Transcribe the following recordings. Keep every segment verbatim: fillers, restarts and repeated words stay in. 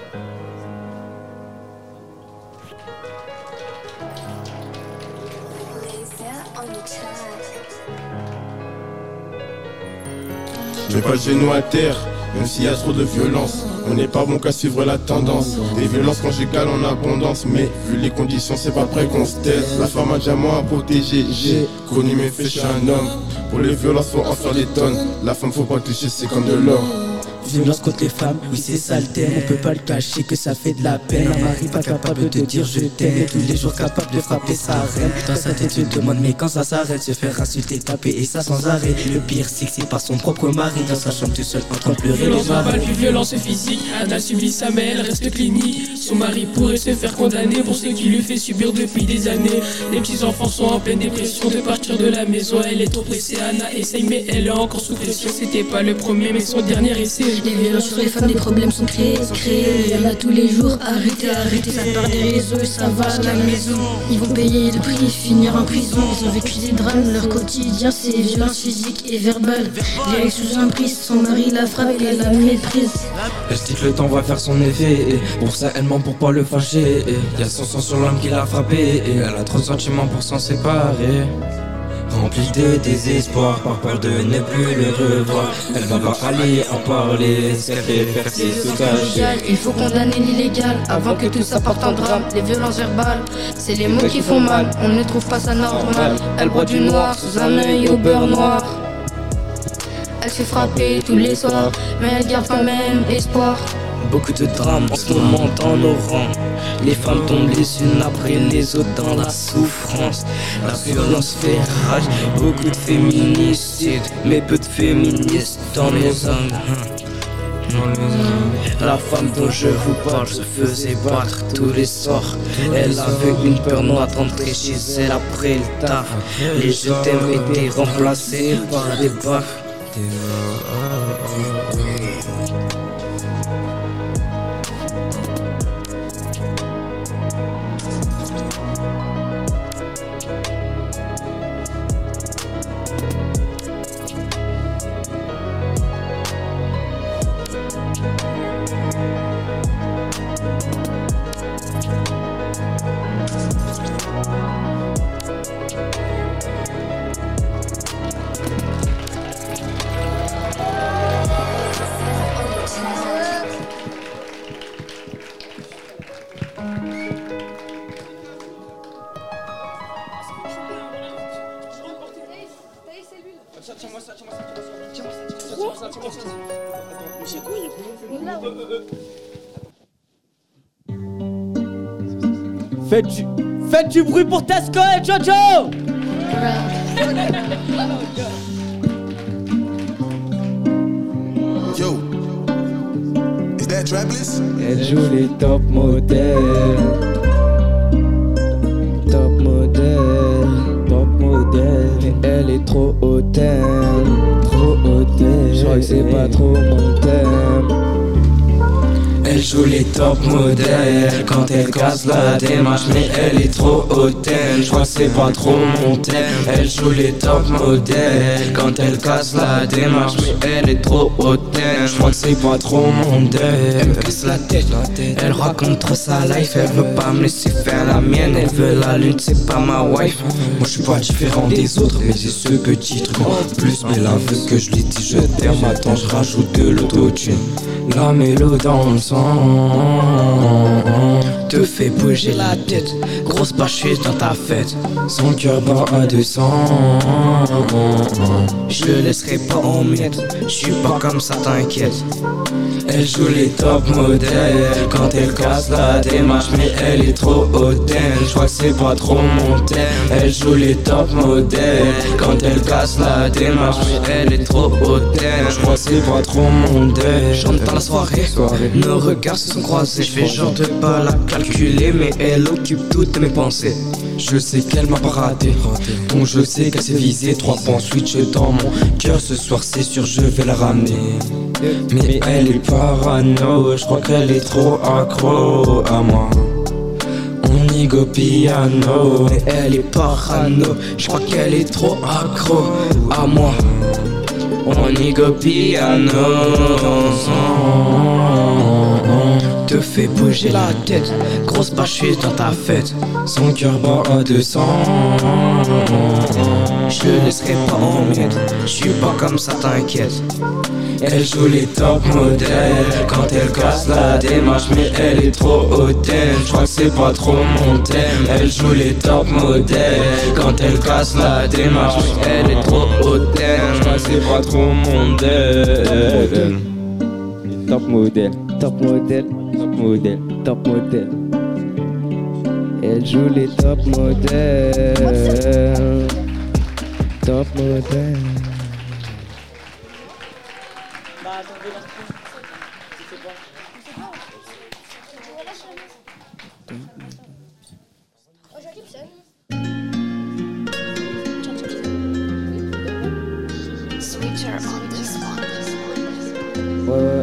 Je mets pas le genou à terre, même s'il y a trop de violence. On n'est pas bon qu'à suivre la tendance. Des violences conjugales en abondance, mais vu les conditions, c'est pas prêt qu'on se taise. La femme a diamant à protéger, j'ai connu mes faits, je suis un homme. Pour les violences, faut en faire des tonnes. La femme, faut pas toucher, c'est comme de l'or. Violence contre les femmes, oui c'est sale thème. On peut pas le cacher que ça fait de la peine. Un mari pas capable de dire je t'aime, et tous les jours capable de frapper sa reine. Dans sa tête se demande mais quand ça s'arrête. Se faire insulter, taper et ça sans arrêt. Le pire c'est que c'est par son propre mari. Dans sa chambre tout seul en train de pleurer. Violence verbale puis violence physique. Anna subit sa mère, elle reste clinique. Son mari pourrait se faire condamner pour ce qu'il lui fait subir depuis des années. Les petits enfants sont en pleine dépression de partir de la maison. Elle est oppressée, Anna essaye mais elle est encore sous pression. C'était pas le premier mais son dernier essai. Les violences sur les femmes, les problèmes sont créés, créés. Il y en a tous les jours, arrêtez, arrêtez. Ça part des réseaux et ça va à la maison. Ils vont payer le prix, finir en prison. Ils ont vécu des drames, leur quotidien c'est violence physique et verbale. Les ex sous emprise, son mari la frappe et la méprise. Elle se dit que le temps va faire son effet, et pour ça elle ment pour pas le fâcher. Il y a son sang sur l'homme qui l'a frappé, et elle a trop de sentiments pour s'en séparer. Remplie de désespoir, par peur de ne plus le revoir. Elle va pas aller en parler, ce qu'elle fait faire c'est se cacher. Il faut condamner l'illégal avant que tout ça porte en drame. Les violences verbales, c'est les mots qui font mal. On ne trouve pas ça normal. Elle boit du noir sous un œil au beurre noir. Elle se fait frapper tous les soirs, mais elle garde quand même espoir. Beaucoup de drames en ce moment dans nos rangs. Les femmes tombent les unes après les autres dans la souffrance. La violence fait rage, beaucoup de féminicides, mais peu de féministes dans les hommes. La femme dont je vous parle se faisait battre tous les soirs. Elle avait une peur noire d'entrer chez elle après le tard. Les je t'aime étaient remplacés par des baffes. Faites du, faites du bruit pour Tesco et Jojo. Yo, is that Trapless? Elle joue les top modèles. Top modèle, top modèle. Elle est trop hautaine, trop hautaine. Je crois que c'est pas trop mon thème. Elle joue les top modèles quand elle casse la démarche, mais elle est trop hautaine, je crois que c'est pas trop mon thème. Elle joue les top modèles quand elle casse la démarche, mais elle est trop hautaine, je crois que c'est pas trop mon thème. Elle me casse la tête, elle raconte trop sa life, elle veut pas me laisser faire la mienne, elle veut la lune, c'est pas ma wife. Moi je suis pas différent des autres, mais j'ai ce petit truc en plus. Mais la veut que je lui dis je t'aime, attends je rajoute de l'autotune. La mélo dans le sang te fait bouger la tête, grosse bâcheuse dans ta fête. Son cœur bat à deux cents. Je le laisserai pas en miettes, je suis pas comme ça t'inquiète. Elle joue les top modèles quand elle casse la démarche, mais elle est trop hautaine, je crois que c'est pas trop mon thème. Elle joue les top modèles quand elle casse la démarche, mais elle est trop hautaine, je crois que c'est pas trop mon thème. Chante dans la soirée, nos regards se sont croisés. Je fais genre de pas la calculer, mais elle occupe toutes mes pensées. Je sais qu'elle m'a pas raté, donc je sais qu'elle s'est visée. Trois points switch dans mon cœur, ce soir c'est sûr je vais la ramener. Mais elle est parano, je crois qu'elle est trop accro à moi. On y go piano, mais elle est parano, je crois qu'elle est trop accro à moi. On y go piano. te fait bouger la tête. Grosse bâcheuse dans ta fête. Son cœur bat à deux cents. Je le laisserai pas en miettes. Je suis pas comme ça, t'inquiète. Elle joue les top modèles quand elle casse la démarche, mais elle est trop hautaine. Je crois que c'est pas trop mon thème. Elle joue les top modèles quand elle casse la démarche, mais elle est trop hautaine. Je crois que c'est pas trop mon thème. Top modèle, top modèle, top modèle, top modèle. Elle joue les top modèles. Top modèle. Ouais, ouais.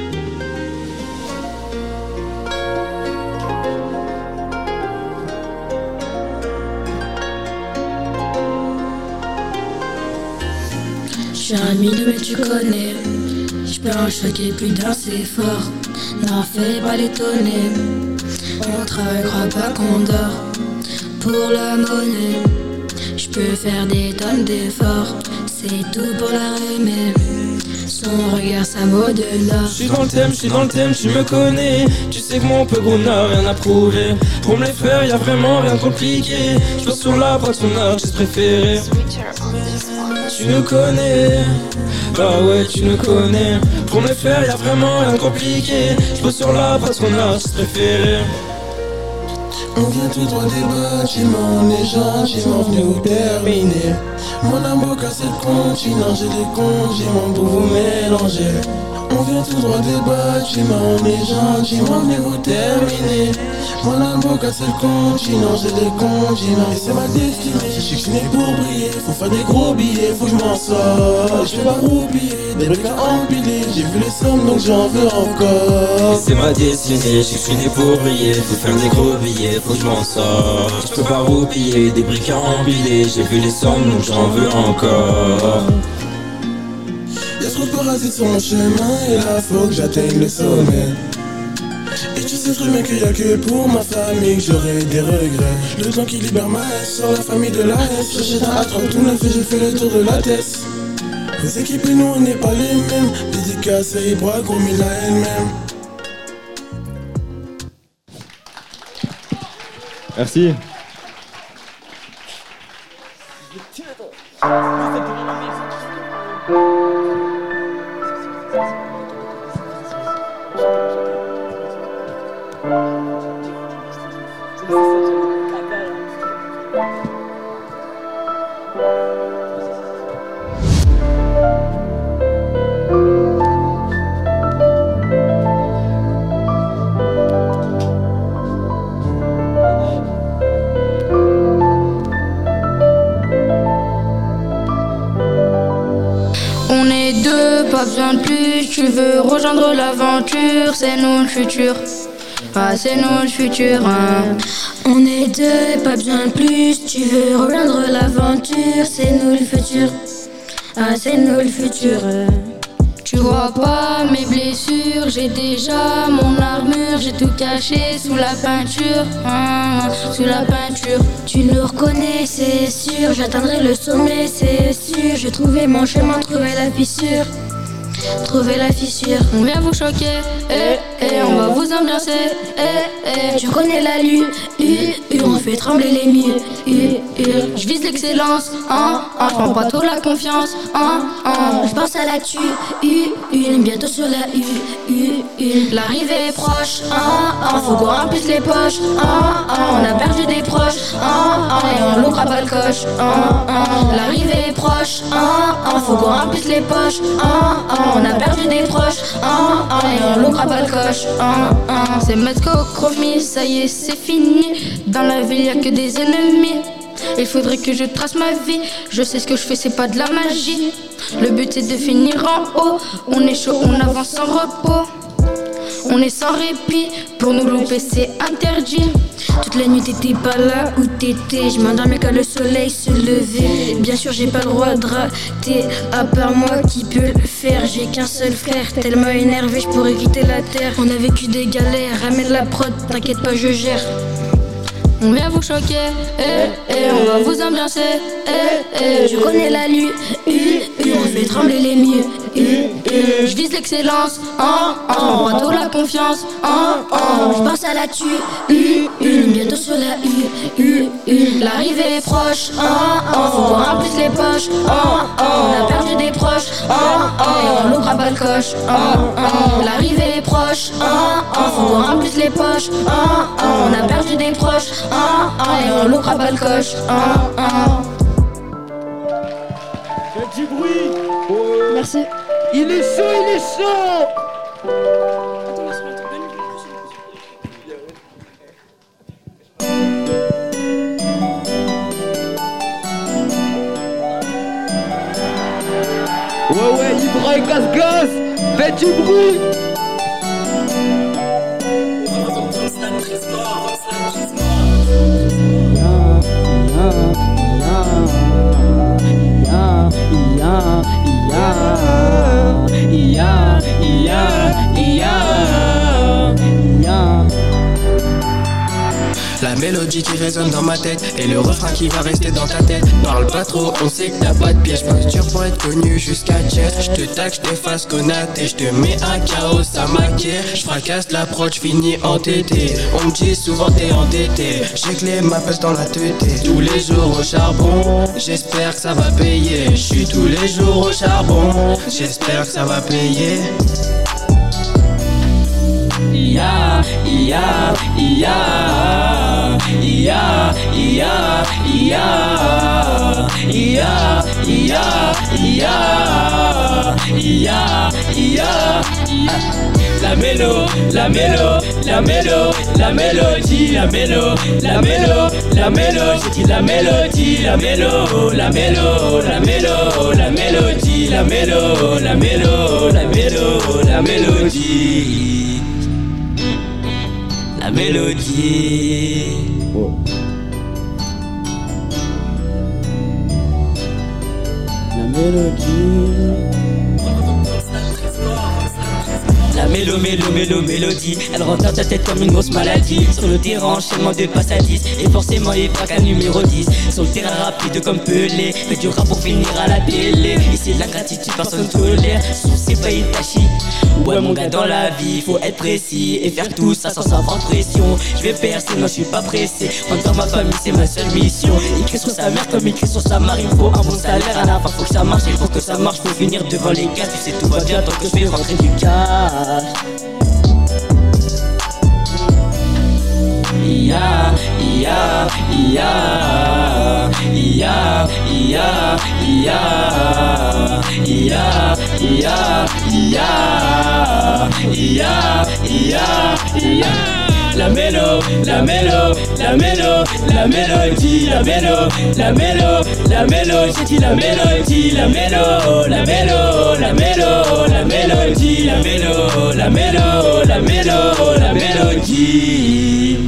Je suis un milieu mais tu connais. Je peux en choquer plus d'un, c'est fort. N'en fais pas l'étonner. On travaillera pas qu'on dort pour la monnaie. Je peux faire des tonnes d'efforts, c'est tout pour la remettre. Son regard, ça vaut de l'or. J'suis dans le thème, j'suis dans le thème, tu me connais. Tu sais que mon peu gros n'a rien à prouver. Pour me les faire, y'a vraiment rien de compliqué. J'pose sur la boîte son artiste préféré. Tu nous connais, bah ouais tu nous connais. Pour me les faire, y'a vraiment rien de compliqué. J'pose sur la boîte son artiste préféré. On vient tout droit des bâtiments, on est gentiment venu vous terminer. Mon amour casse le continent, j'ai des condiments pour vous mélanger. On vient tout droit des bâtiments, on est gentiment venu vous terminer. Mon amour casse le continent, j'ai des condiments. Et c'est ma destinée, je suis né pour briller. Faut faire des gros billets, faut que je m'en sorte. Je vais pas roupiller, des briques à empiler. J'ai vu les sommes donc j'en veux encore. C'est ma destinée, je suis né pour briller. Faut faire des gros billets, faut que je m'en sorte. Je peux pas roupiller, des briques à empiler. J'ai vu les sommes donc j'en veux encore. Y'a trop de parasites sur mon chemin et là faut que j'atteigne le sommet. Et tu sais très bien qu'il y a que pour ma famille que j'aurai des regrets. Le temps qui libère ma S sur la famille de la S. J'achète un A trois tout neuf et j'ai fait le tour de la tête. Vos équipes et nous on n'est pas les mêmes. Dédicace à Ibra, gros mille à elle-même. Merci. On est deux, pas besoin de plus. Tu veux rejoindre l'aventure, c'est nous le futur. Ah, c'est nous le futur, hein. On est deux, pas besoin de plus. Tu veux rejoindre l'aventure, c'est nous le futur. Ah, c'est nous le futur. Tu vois pas mes blessures, j'ai déjà mon armure, j'ai tout caché sous la peinture, hein, sous la peinture. Tu nous reconnais, c'est sûr, j'atteindrai le sommet, c'est sûr. J'ai trouvé mon chemin, trouvé la fissure, trouvé la fissure. On vient vous choquer, eh, eh, on va vous ambiancer, eh, eh. Tu connais la lune, uh, uh, on fait trembler les murs, uh, uh. Je vise l'excellence, hein, hein, je prends pas trop la confiance, hein, hein. Je pense à la tue, uh, une, bientôt sur la U, uh, une. L'arrivée est proche, hein, hein, faut qu'on remplisse les poches, hein, hein. On a perdu des proches, hein, hein, et on loupera pas le coche, hein, hein. L'arrivée est proche, hein, hein, faut qu'on remplisse les poches, hein, hein. On a perdu des proches, hein, hein, et on loupera pas le coche, hein, hein. C'est Metco Chromie, ça y est, c'est fini. Dans la ville y'a que des ennemis. Il faudrait que je trace ma vie. Je sais ce que je fais, c'est pas de la magie. Le but c'est de finir en haut. On est chaud, on avance sans repos. On est sans répit, pour nous louper c'est interdit. Toute la nuit t'étais pas là où t'étais. Je m'endormais quand le soleil se levait. Bien sûr j'ai pas le droit de rater, à part moi qui peut le faire. J'ai qu'un seul frère, tellement énervé je pourrais quitter la terre. On a vécu des galères, ramène la prod, t'inquiète pas je gère. On vient vous choquer, eh, eh, on va vous ambiancer, eh, eh. Je connais la lune, eh, eh, on fait trembler les murs, eh, eh. Je vise l'excellence, oh, oh, bientôt la confiance, oh, oh. Je pense à la tue, eh, eh. Bientôt sur la U, eh, eh. L'arrivée est proche, oh, oh. Faut qu'on remplisse les poches, oh, oh. On a perdu des proches, oh, oh. Et on l'ouvre à pas le coche, oh, oh. L'arrivée est proche, oh, oh. Faut qu'on remplisse les poches, oh, oh. On a perdu des proches, oh, oh. Et on l'ouvre à pas le coche, oh, oh. Faites du bruit. Merci. Il est chaud, il est chaud. Ouais ouais, Ibra et Gaz-Gaz, faites du bruit. La mélodie qui résonne dans ma tête et le refrain qui va rester dans ta tête. Parle pas trop, on sait que t'as pas de piège. Pas dur pour être connu jusqu'à Chess. J'te taxe, j't'efface connaté, j'te mets un chaos à maquer. J'fracasse l'approche, j'finis entêté. On me dit souvent t'es endetté. J'ai que les mappes dans la tête. Tous les jours au charbon, j'espère que ça va payer. J'suis tous les jours au charbon, j'espère que ça va payer. Ya, ya, ya, ya, ya, ya, ya, ya, ya, ya, ya. La mélo, la mélo, la mélo, la mélodie, la mélo, la mélo, la mélo, j'ai dit la mélodie, la mélo, la mélo, la mélo, la mélodie, la mélo, la mélo, la mélo, la mélodie. La mélodie. Oh. La mélodie. La mélo, mélo, mélo, mélodie. Elle rentre dans ta tête comme une grosse maladie. Sur le terrain, enchaînement de passe à dix. Et forcément, il braque à numéro dix. Sur le terrain rapide comme Pelé. Fait du rap pour finir à la télé. Ici, de la gratitude, personne tolère. C'est pas Itachi. Ouais, mon gars, dans la vie, faut être précis. Et faire tout ça sans avoir de pression. Je vais percer, non, je suis pas pressé. Rentre dans ma famille, c'est ma seule mission. Il crie sur sa mère comme il crie sur sa mère. Il me faut un bon salaire à la fin, faut que ça marche. Et pour que ça marche, faut finir devant les gars. Tu sais, tout va bien tant que je vais rentrer du cash. Ya, ya, ya, ya, ya, ya, ya, ya, ya, ya, ya, ya. La mélo, la mélo, la mélo, la mélodie, la mélo, la mélo, la mélo, j'ai dit la mélodie, la mélo, la mélo, la mélo, la mélodie, la mélo, la mélo, la mélo, la mélodie,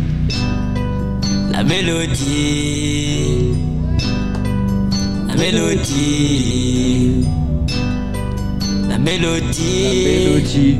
la mélodie, la mélodie, la mélodie.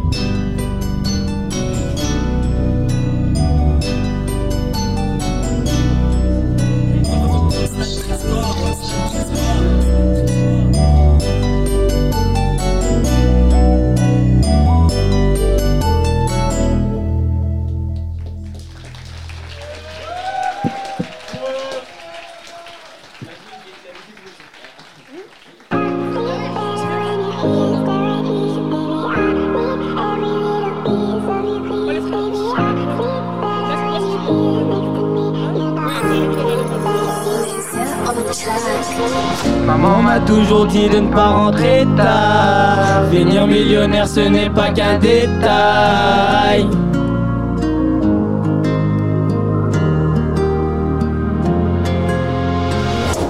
Maman m'a toujours dit de ne pas rentrer tard. Venir millionnaire ce n'est pas qu'un détail.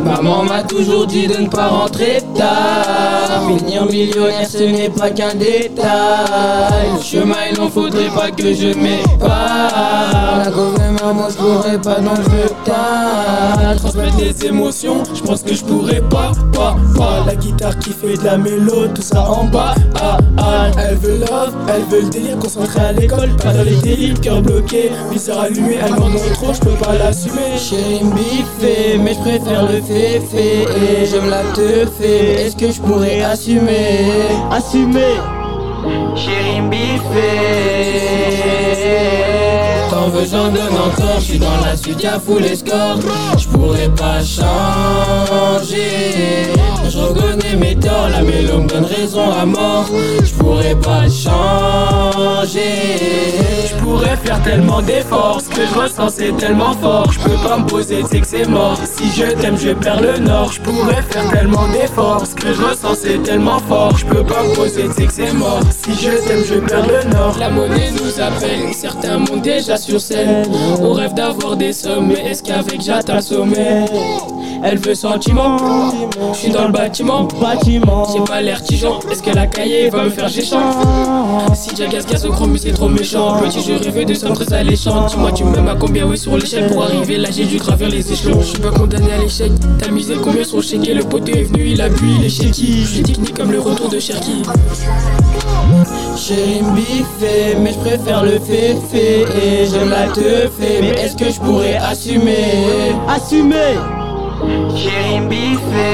Maman m'a toujours dit de ne pas rentrer tard. Finir millionnaire ce n'est pas qu'un détail. Le chemin il n'en faudrait pas que je m'épare. La gouvernement je pourrais pas dans le tas. Transmettre des émotions, je pense que je pourrais pas, pas, pas. La guitare qui fait de la mélo, tout ça en bas, ah, ah. Elle veut love, elle veut le délire, concentré à l'école, pas dans les délits, cœur bloqué, viseur allumé, elle m'en donne trop, je peux pas l'assumer. Chérie me biffé, mais je préfère le féfé. Et je me la teufé, est-ce que je pourrais assumer? Assumer. Chérie me biffé. T'en veux, j'en donne encore, je suis dans la suite, y'a full escort. Je pourrais pas changer. Je reconnais mes torts, la mélo me donne raison à mort. Je pourrais pas changer. Je pourrais faire tellement d'efforts, ce que je ressens c'est tellement fort. Je peux pas me poser, c'est que c'est mort. Si je t'aime, je perds le nord. Je pourrais faire tellement d'efforts, ce que je ressens c'est tellement fort. Je peux pas me poser, c'est que c'est mort. Si je t'aime, je perds le nord. La monnaie nous appelle, certains montent déjà sur scène. On rêve d'avoir des sommes, mais est-ce qu'avec j'atteins le sommet? Elle veut sentiment, je suis dans le bâtiment, bâtiment. J'ai pas l'air tigeant, est-ce que la cahier va me faire géchant? Si j'agace gaz au grand mais c'est trop méchant. Petit je rêvais de sommes très alléchantes. Dis-moi tu m'aimes à combien oui sur l'échelle. Pour arriver là j'ai dû gravir les échelons. Je suis pas condamné à l'échec, t'as misé combien sont checkés. Le poteau est venu, il a bu, il est shaky. Je suis technique comme le retour de Cherki. Chérie me biffé, mais je préfère le féfé. Et j'aime la teufé, mais est-ce que je pourrais assumer? Assumer. Chérie me biffé.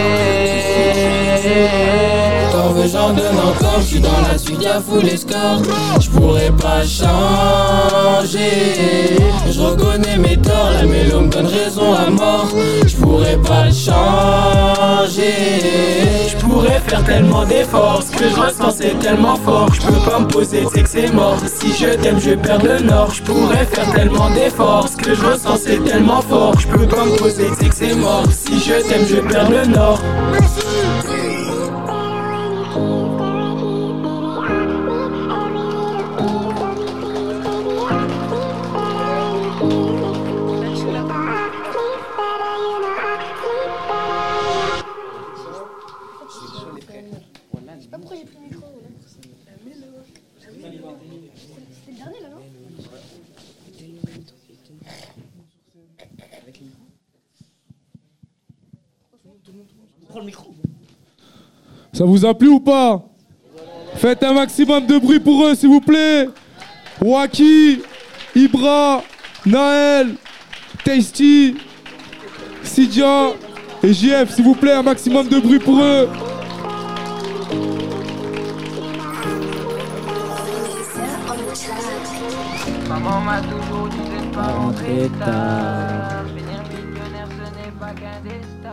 T'en veux, j'en donne encore, je suis dans la suite, y'a full escort. Je pourrais pas changer. Je reconnais mes torts, la mélo me donne raison à mort. Je pourrais pas changer. Je pourrais faire tellement d'efforts, ce que je ressens c'est tellement fort. Je peux pas me poser, c'est que c'est mort. Si je t'aime, je perds le nord. Je pourrais faire tellement d'efforts, ce que je ressens c'est tellement fort. Je peux pas me poser, c'est que c'est mort. Si je t'aime, je perds le nord. Ça vous a plu ou pas? Faites un maximum de bruit pour eux, s'il vous plaît. Waki, Ibra, Naël, Tasty, Sidia et J F, s'il vous plaît, un maximum de bruit pour eux. Maman m'a toujours dit de ne pas rentrer tard. Finir millionnaire, ce n'est pas qu'un destin.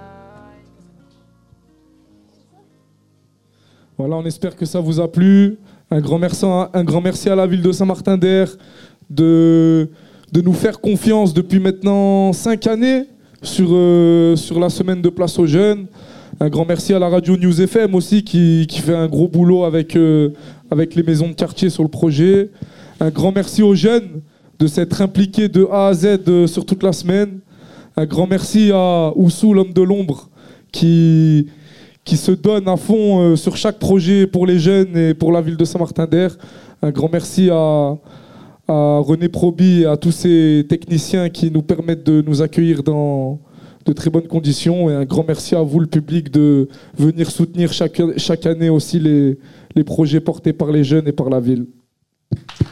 Voilà, on espère que ça vous a plu. Un grand merci à, un grand merci à la ville de Saint-Martin-d'Air de, de nous faire confiance depuis maintenant cinq années sur, euh, sur la semaine de Place aux Jeunes. Un grand merci à la radio News F M aussi qui, qui fait un gros boulot avec, euh, avec les maisons de quartier sur le projet. Un grand merci aux jeunes de s'être impliqués de A à Z euh, sur toute la semaine. Un grand merci à Oussou, l'homme de l'ombre, qui... qui se donne à fond euh, sur chaque projet pour les jeunes et pour la ville de Saint-Martin-d'Air. Un grand merci à, à René Proby et à tous ces techniciens qui nous permettent de nous accueillir dans de très bonnes conditions. Et un grand merci à vous, le public, de venir soutenir chaque, chaque année aussi les, les projets portés par les jeunes et par la ville.